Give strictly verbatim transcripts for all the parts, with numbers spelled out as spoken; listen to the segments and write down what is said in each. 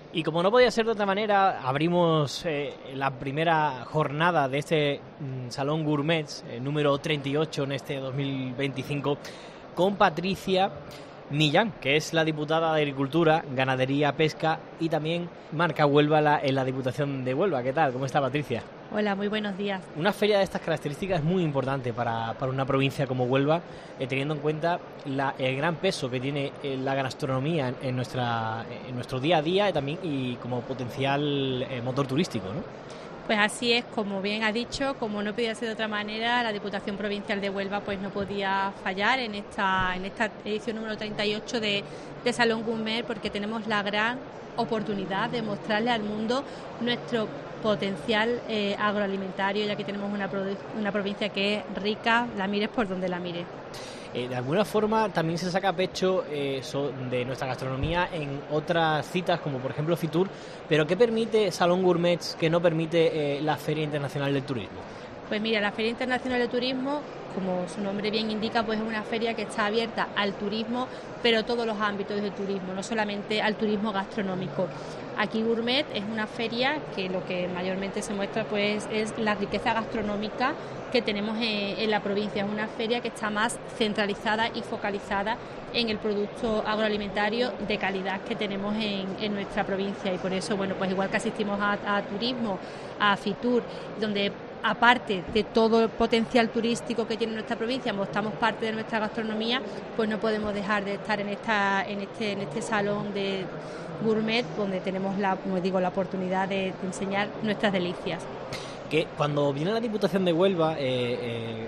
Y como no podía ser de otra manera, abrimos eh, la primera jornada de este mm, Salón Gourmet, eh, número treinta y ocho en este dos mil veinticinco, con Patricia Millán, que es la diputada de Agricultura, Ganadería, Pesca y también marca Huelva la, en la Diputación de Huelva. ¿Qué tal? ¿Cómo está, Patricia? Hola, muy buenos días. Una feria de estas características es muy importante para, para una provincia como Huelva, eh, teniendo en cuenta la, el gran peso que tiene eh, la gastronomía en, en, nuestra, en nuestro día a día y también y como potencial eh, motor turístico, ¿no? Pues así es, como bien ha dicho, como no podía ser de otra manera, la Diputación Provincial de Huelva pues no podía fallar en esta en esta edición número treinta y ocho de, de Salón Gourmet, porque tenemos la gran oportunidad de mostrarle al mundo nuestro potencial eh, agroalimentario, ya que tenemos una, una provincia que es rica, la mires por donde la mires. Eh, de alguna forma también se saca pecho eh, so, de nuestra gastronomía en otras citas, como por ejemplo Fitur, pero ¿qué permite Salón Gourmet que no permite eh, la Feria Internacional del Turismo? Pues mira, la Feria Internacional de Turismo, como su nombre bien indica, pues es una feria que está abierta al turismo, pero todos los ámbitos del turismo, no solamente al turismo gastronómico. Aquí Gourmet es una feria que lo que mayormente se muestra pues es la riqueza gastronómica que tenemos en, en la provincia. Es una feria que está más centralizada y focalizada en el producto agroalimentario de calidad que tenemos en, en nuestra provincia, y por eso, bueno, pues igual que asistimos a, a turismo, a Fitur, donde aparte de todo el potencial turístico que tiene nuestra provincia, mostramos parte de nuestra gastronomía, pues no podemos dejar de estar en esta en este en este salón de Gourmet, donde tenemos la, como digo, la oportunidad de, de enseñar nuestras delicias. Que cuando viene la Diputación de Huelva eh, eh,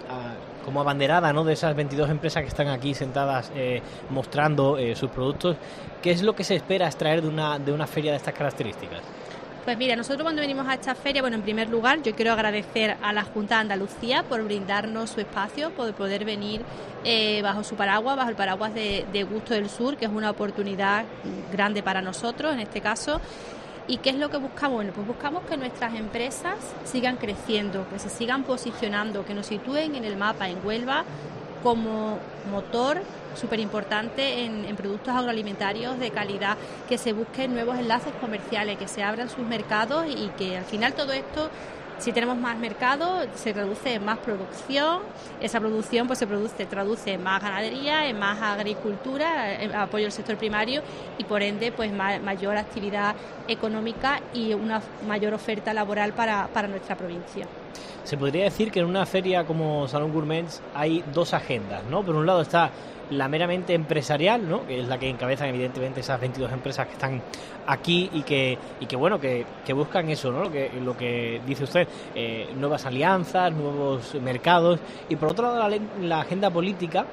a, como abanderada, ¿no?, de esas veintidós empresas que están aquí sentadas eh, mostrando eh, sus productos, ¿qué es lo que se espera extraer de una de una feria de estas características? Pues mira, nosotros cuando venimos a esta feria, bueno, en primer lugar yo quiero agradecer a la Junta de Andalucía por brindarnos su espacio, por poder venir eh, bajo su paraguas, bajo el paraguas de, de Gusto del Sur, que es una oportunidad grande para nosotros en este caso. ¿Y qué es lo que buscamos? Bueno, pues buscamos que nuestras empresas sigan creciendo, que se sigan posicionando, que nos sitúen en el mapa en Huelva como motor súper importante en, en productos agroalimentarios de calidad, que se busquen nuevos enlaces comerciales, que se abran sus mercados y que al final todo esto, si tenemos más mercado, se traduce en más producción, esa producción pues se produce, traduce en más ganadería, en más agricultura, en apoyo al sector primario y por ende pues ma- mayor actividad económica y una mayor oferta laboral para, para nuestra provincia. Se podría decir que en una feria como Salón Gourmet hay dos agendas, ¿no? Por un lado está la meramente empresarial, ¿no?, que es la que encabezan evidentemente esas veintidós empresas que están aquí y que y que bueno que, que buscan eso, ¿no?, lo que lo que dice usted, eh, nuevas alianzas, nuevos mercados, y por otro lado la, la agenda política,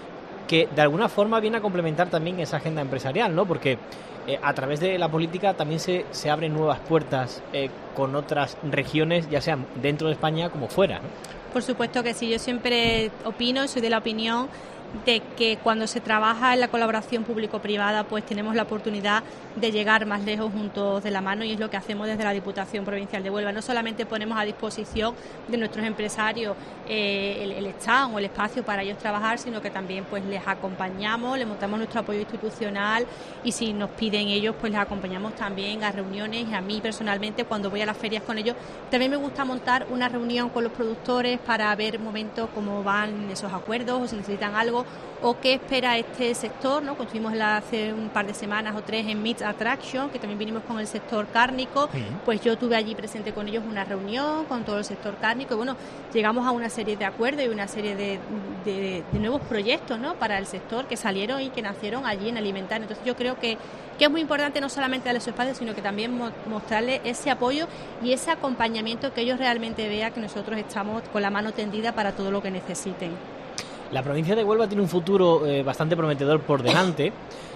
que de alguna forma viene a complementar también esa agenda empresarial, ¿no?, porque eh, a través de la política también se, se abren nuevas puertas eh, con otras regiones, ya sean dentro de España como fuera, ¿no? Por supuesto que sí, yo siempre opino y soy de la opinión de que cuando se trabaja en la colaboración público-privada pues tenemos la oportunidad de llegar más lejos juntos de la mano, y es lo que hacemos desde la Diputación Provincial de Huelva. No solamente ponemos a disposición de nuestros empresarios eh, el, el stand o el espacio para ellos trabajar, sino que también pues les acompañamos, les montamos nuestro apoyo institucional, y si nos piden ellos pues les acompañamos también a reuniones. Y a mí personalmente, cuando voy a las ferias con ellos, también me gusta montar una reunión con los productores para ver un momento cómo van esos acuerdos o si necesitan algo o qué espera este sector, ¿no? Estuvimos hace un par de semanas o tres en Meat Attraction, que también vinimos con el sector cárnico, sí. Pues yo tuve allí presente con ellos una reunión con todo el sector cárnico y bueno, llegamos a una serie de acuerdos y una serie de, de, de nuevos proyectos, ¿no?, para el sector que salieron y que nacieron allí en Alimentario. Entonces yo creo que, que es muy importante no solamente darle su espacio, sino que también mo- mostrarles ese apoyo y ese acompañamiento, que ellos realmente vean que nosotros estamos con la mano tendida para todo lo que necesiten. La provincia de Huelva tiene un futuro eh, bastante prometedor por delante,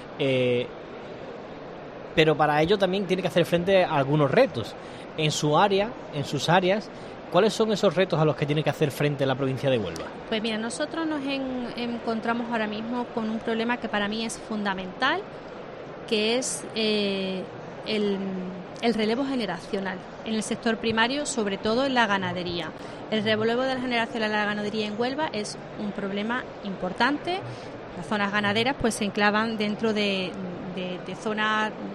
eh, pero para ello también tiene que hacer frente a algunos retos. En su área, en sus áreas, ¿cuáles son esos retos a los que tiene que hacer frente la provincia de Huelva? Pues mira, nosotros nos en, encontramos ahora mismo con un problema que para mí es fundamental, que es eh, el, el relevo generacional en el sector primario, sobre todo en la ganadería. El relevo de la generación en la ganadería en Huelva es un problema importante. Las zonas ganaderas pues se enclavan dentro de, de, de zonas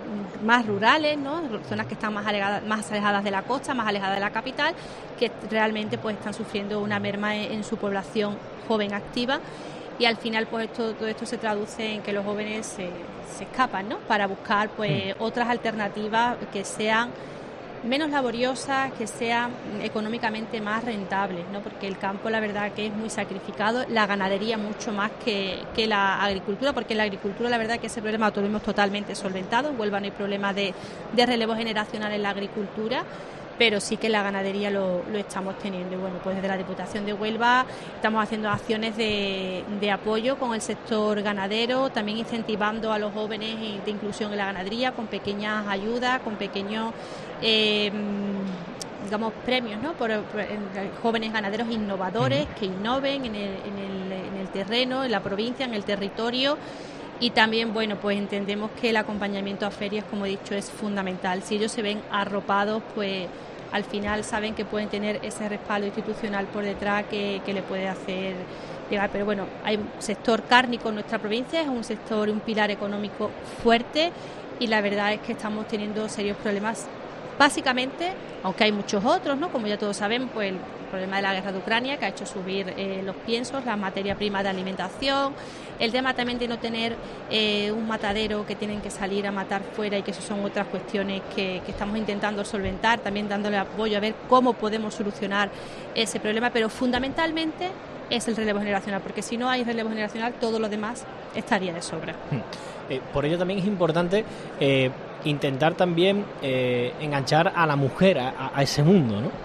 más rurales, ¿no? Zonas que están más alejadas, más alejadas de la costa, más alejadas de la capital, que realmente pues están sufriendo una merma en, en su población joven activa. Y al final pues esto, todo esto se traduce en que los jóvenes se, se escapan, ¿no? Para buscar pues otras alternativas que sean menos laboriosas, que sean económicamente más rentables, ¿no? Porque el campo la verdad que es muy sacrificado, la ganadería mucho más que, que la agricultura, porque en la agricultura la verdad que ese problema lo tenemos totalmente solventado. En Huelva no hay problema de, de relevo generacional en la agricultura, pero sí que la ganadería lo, lo estamos teniendo. Y bueno, pues desde la Diputación de Huelva estamos haciendo acciones de, de apoyo con el sector ganadero, también incentivando a los jóvenes de inclusión en la ganadería con pequeñas ayudas, con pequeños eh, digamos premios, ¿no? Por, por jóvenes ganaderos innovadores que innoven en el, en, el, en el terreno, en la provincia, en el territorio. Y también, bueno, pues entendemos que el acompañamiento a ferias, como he dicho, es fundamental. Si ellos se ven arropados, pues al final saben que pueden tener ese respaldo institucional por detrás que, que le puede hacer llegar. Pero bueno, hay un sector cárnico en nuestra provincia, es un sector, un pilar económico fuerte, y la verdad es que estamos teniendo serios problemas. Básicamente, aunque hay muchos otros, ¿no? Como ya todos saben, pues el problema de la guerra de Ucrania, que ha hecho subir eh, los piensos, la materia prima de alimentación, el tema también de no tener eh, un matadero que tienen que salir a matar fuera, y que eso son otras cuestiones que, que estamos intentando solventar, también dándole apoyo a ver cómo podemos solucionar ese problema, pero fundamentalmente es el relevo generacional, porque si no hay relevo generacional, todo lo demás estaría de sobra. Eh, por ello también es importante eh, intentar también eh, enganchar a la mujer a, a ese mundo, ¿no?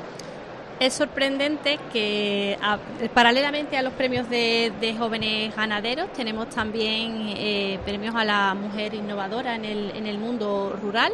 Es sorprendente que a, paralelamente a los premios de, de jóvenes ganaderos tenemos también eh, premios a la mujer innovadora en el, en el mundo rural.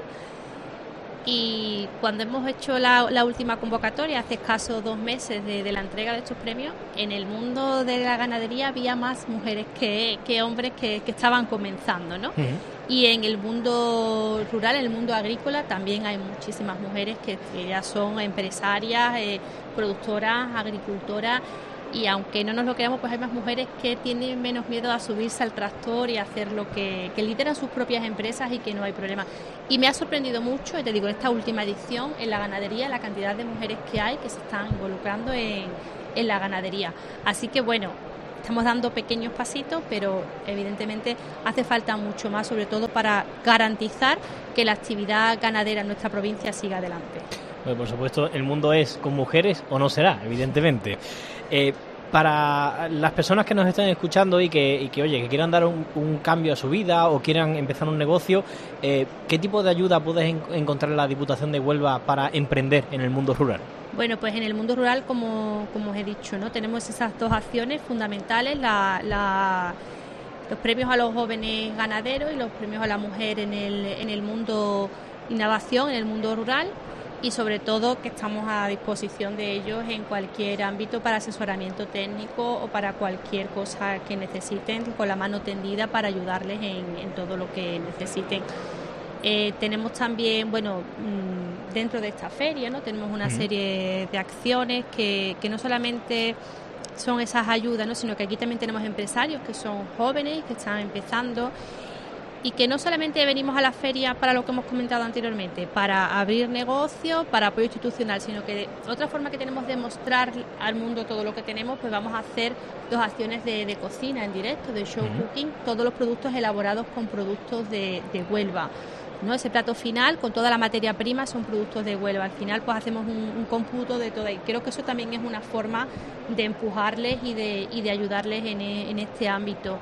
Y cuando hemos hecho la, la última convocatoria, hace escasos dos meses de, de la entrega de estos premios, en el mundo de la ganadería había más mujeres que, que hombres que, que estaban comenzando, ¿no? Uh-huh. Y en el mundo rural, en el mundo agrícola, también hay muchísimas mujeres que, que ya son empresarias, eh, productoras, agricultoras. Y aunque no nos lo creamos, pues hay más mujeres que tienen menos miedo a subirse al tractor y a hacer lo que, que lideran sus propias empresas, y que no hay problema. Y me ha sorprendido mucho, y te digo, en esta última edición, en la ganadería, la cantidad de mujeres que hay que se están involucrando en, en la ganadería. Así que bueno, estamos dando pequeños pasitos, pero evidentemente hace falta mucho más, sobre todo para garantizar que la actividad ganadera en nuestra provincia siga adelante. Bueno, por supuesto, el mundo es con mujeres o no será, evidentemente. Eh, para las personas que nos están escuchando y que, y que oye, que quieran dar un, un cambio a su vida o quieran empezar un negocio, eh, ¿qué tipo de ayuda puedes en, encontrar en la Diputación de Huelva para emprender en el mundo rural? Bueno, pues en el mundo rural, como, como os he dicho, ¿no? Tenemos esas dos acciones fundamentales, la, la, los premios a los jóvenes ganaderos y los premios a la mujer en el, en el mundo innovación, en el mundo rural. Y sobre todo que estamos a disposición de ellos en cualquier ámbito para asesoramiento técnico o para cualquier cosa que necesiten, con la mano tendida para ayudarles en, en todo lo que necesiten. Eh, tenemos también, bueno, mmm, dentro de esta feria, ¿no? Tenemos una uh-huh. serie de acciones que, que no solamente son esas ayudas, ¿no? Sino que aquí también tenemos empresarios que son jóvenes, que están empezando, y que no solamente venimos a la feria para lo que hemos comentado anteriormente, para abrir negocios, para apoyo institucional, sino que de otra forma que tenemos de mostrar al mundo todo lo que tenemos, pues vamos a hacer dos acciones de, de cocina en directo, de show uh-huh. cooking, todos los productos elaborados con productos de, de Huelva, ¿no? Ese plato final con toda la materia prima son productos de Huelva. Al final pues hacemos un, un cómputo de todo, y creo que eso también es una forma de empujarles y de, y de ayudarles en, en este ámbito.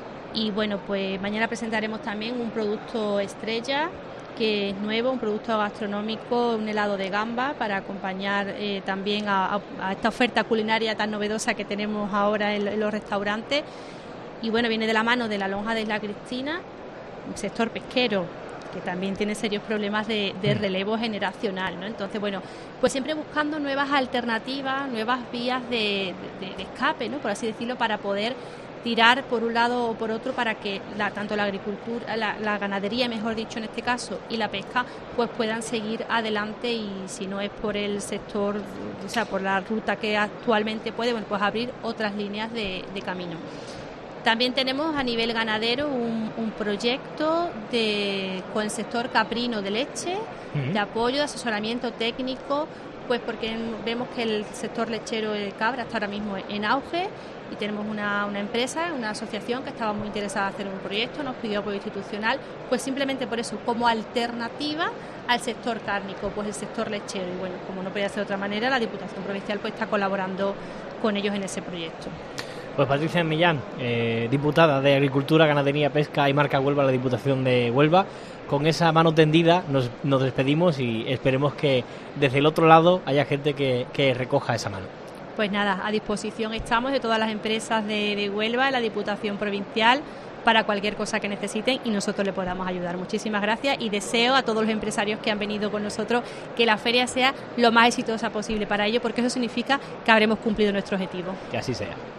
Y bueno, pues mañana presentaremos también un producto estrella que es nuevo, un producto gastronómico, un helado de gamba, para acompañar eh, también a, a esta oferta culinaria tan novedosa que tenemos ahora en, en los restaurantes. Y bueno, viene de la mano de la lonja de Isla Cristina, un sector pesquero que también tiene serios problemas de, de relevo generacional, ¿no? Entonces, bueno, pues siempre buscando nuevas alternativas, nuevas vías de, de, de escape, ¿no? Por así decirlo, para poder tirar por un lado o por otro, para que la, tanto la agricultura, la, la ganadería, mejor dicho en este caso, y la pesca, pues puedan seguir adelante, y si no es por el sector, o sea, por la ruta que actualmente puede, bueno, pues abrir otras líneas de, de camino. También tenemos a nivel ganadero un, un proyecto de, con el sector caprino de leche, uh-huh. de apoyo, de asesoramiento técnico, pues porque vemos que el sector lechero de cabra está ahora mismo en auge y tenemos una, una empresa, una asociación que estaba muy interesada en hacer un proyecto, nos pidió apoyo institucional, pues simplemente por eso, como alternativa al sector cárnico, pues el sector lechero. Y bueno, como no podía ser de otra manera, la Diputación Provincial pues está colaborando con ellos en ese proyecto. Pues Patricia Millán, eh, diputada de Agricultura, Ganadería, Pesca y Marca Huelva, la Diputación de Huelva. Con esa mano tendida nos, nos despedimos y esperemos que desde el otro lado haya gente que, que recoja esa mano. Pues nada, a disposición estamos de todas las empresas de, de Huelva, la Diputación Provincial, para cualquier cosa que necesiten y nosotros le podamos ayudar. Muchísimas gracias y deseo a todos los empresarios que han venido con nosotros que la feria sea lo más exitosa posible para ellos, porque eso significa que habremos cumplido nuestro objetivo. Que así sea.